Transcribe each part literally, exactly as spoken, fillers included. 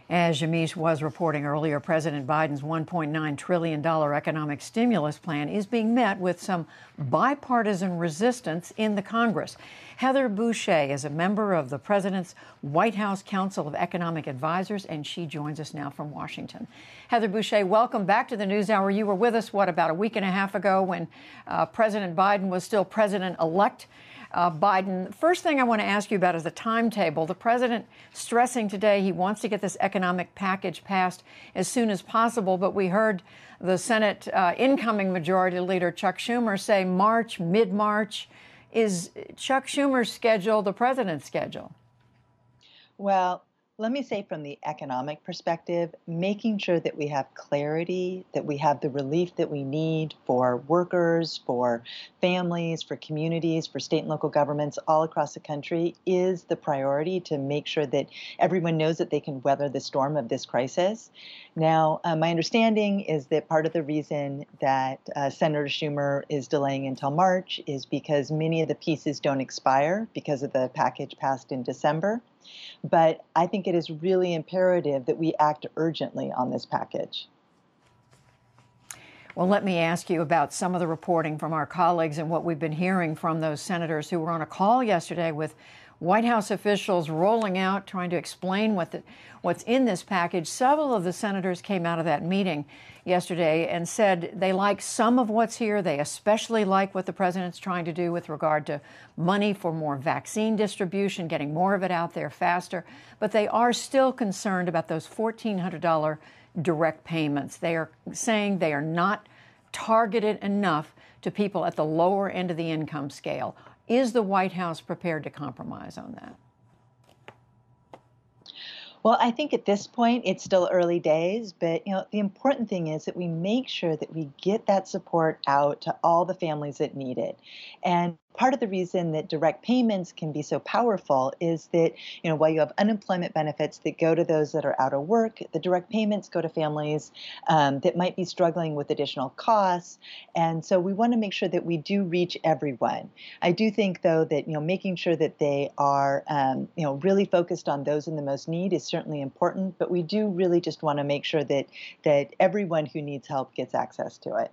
As Yamiche was reporting earlier, President Biden's one point nine trillion dollars economic stimulus plan is being met with some bipartisan resistance in the Congress. Heather Boushey is a member of the president's White House Council of Economic Advisors, and she joins us now from Washington. Heather Boushey, welcome back to the NewsHour. You were with us, what, about a week and a half ago when uh, President Biden was still president-elect. Uh, Biden, first thing I want to ask you about is the timetable. The president stressing today he wants to get this economic package passed as soon as possible, but we heard the Senate uh, incoming Majority Leader Chuck Schumer say March, mid-March. Is Chuck Schumer's schedule the president's schedule? Well, let me say from the economic perspective, making sure that we have clarity, that we have the relief that we need for workers, for families, for communities, for state and local governments all across the country is the priority to make sure that everyone knows that they can weather the storm of this crisis. Now, uh, my understanding is that part of the reason that uh, Senator Schumer is delaying until March is because many of the pieces don't expire because of the package passed in December. But I think it is really imperative that we act urgently on this package. Well, let me ask you about some of the reporting from our colleagues and what we've been hearing from those senators who were on a call yesterday with White House officials rolling out, trying to explain what the, what's in this package. Several of the senators came out of that meeting yesterday and said they like some of what's here. They especially like what the president's trying to do with regard to money for more vaccine distribution, getting more of it out there faster. But they are still concerned about those fourteen hundred dollars direct payments. They are saying they are not targeted enough to people at the lower end of the income scale. Is the White House prepared to compromise on that? Well, I think at this point, it's still early days, but you know, the important thing is that we make sure that we get that support out to all the families that need it. And part of the reason that direct payments can be so powerful is that, you know, while you have unemployment benefits that go to those that are out of work, the direct payments go to families um, that might be struggling with additional costs. And so we want to make sure that we do reach everyone. I do think, though, that, you know, making sure that they are, um, you know, really focused on those in the most need is certainly important, but we do really just want to make sure that that everyone who needs help gets access to it.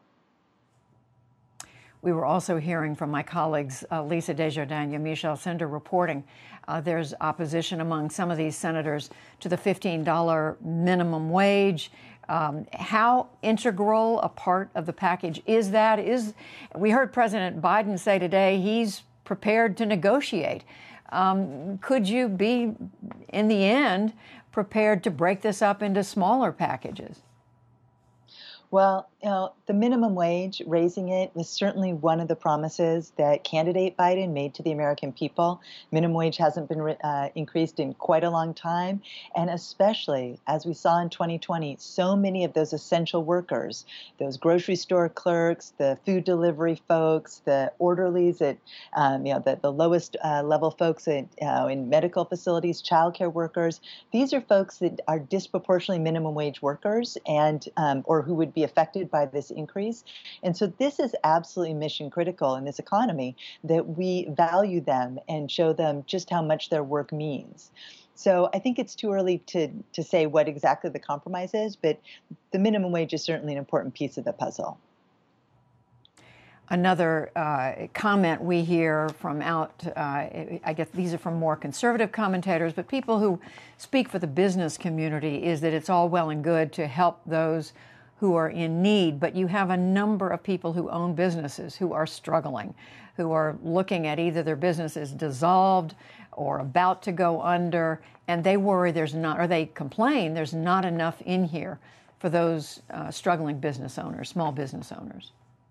We were also hearing from my colleagues, uh, Lisa Desjardins, Yamiche Alcindor, reporting uh, there's opposition among some of these senators to the fifteen dollars minimum wage. Um, how integral a part of the package is that? Is we heard President Biden say today he's prepared to negotiate. Um, could you be, in the end, prepared to break this up into smaller packages? Well, you know, the minimum wage, raising it, was certainly one of the promises that candidate Biden made to the American people. Minimum wage hasn't been uh, increased in quite a long time. And especially, as we saw in twenty twenty, so many of those essential workers, those grocery store clerks, the food delivery folks, the orderlies at, um, you know, the, the lowest uh, level folks at, uh, in medical facilities, childcare workers, these are folks that are disproportionately minimum wage workers and um, or who would be affected by this increase. And so this is absolutely mission critical in this economy, that we value them and show them just how much their work means. So I think it's too early to, to say what exactly the compromise is, but the minimum wage is certainly an important piece of the puzzle. Another uh, comment we hear from out, uh, I guess these are from more conservative commentators, but people who speak for the business community, is that it's all well and good to help those who are in need, but you have a number of people who own businesses who are struggling, who are looking at either their business is dissolved or about to go under, and they worry there's not, or they complain there's not enough in here for those uh, struggling business owners, small business owners.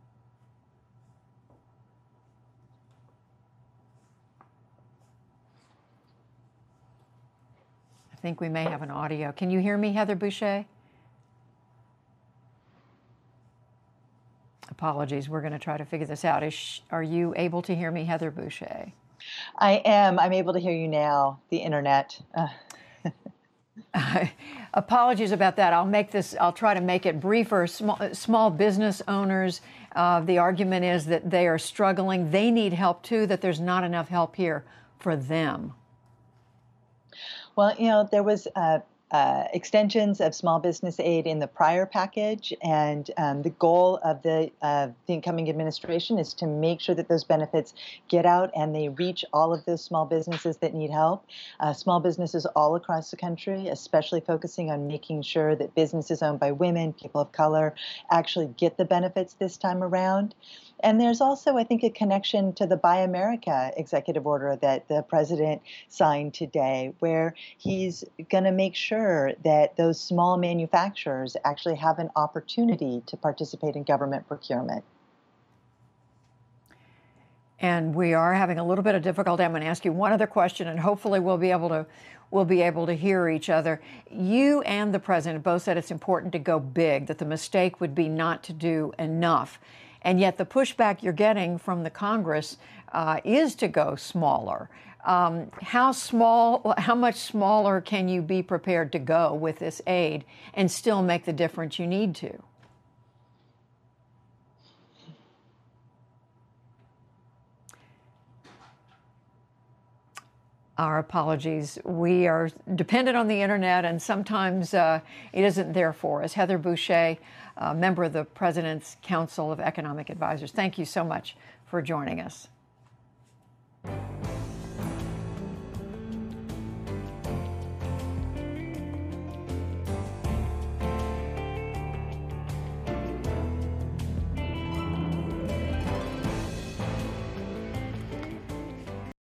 I think we may have an audio. Can you hear me, Heather Boushey? Apologies. We're going to try to figure this out. Is, are you able to hear me, Heather Boushey? I am. I'm able to hear you now. The internet. Uh. uh, apologies about that. I'll make this. I'll try to make it briefer. Small, small business owners. Uh, the argument is that they are struggling. They need help too. That there's not enough help here for them. Well, you know, there was. Uh, uh, extensions of small business aid in the prior package, and um, the goal of the, uh, the incoming administration is to make sure that those benefits get out and they reach all of those small businesses that need help. Uh, small businesses all across the country, especially focusing on making sure that businesses owned by women, people of color, actually get the benefits this time around. And there's also, I think, a connection to the Buy America executive order that the president signed today, where he's going to make sure that those small manufacturers actually have an opportunity to participate in government procurement. And we are having a little bit of difficulty. I'm going to ask you one other question, and hopefully we'll be able to we'll be able to hear each other. You and the president both said it's important to go big, that the mistake would be not to do enough. And yet the pushback you're getting from the Congress uh, is to go smaller. Um, how small, how much smaller can you be prepared to go with this aid and still make the difference you need to? Our apologies. We are dependent on the internet, and sometimes uh, it isn't there for us. Heather Boushey, a member of the President's Council of Economic Advisors, thank you so much for joining us.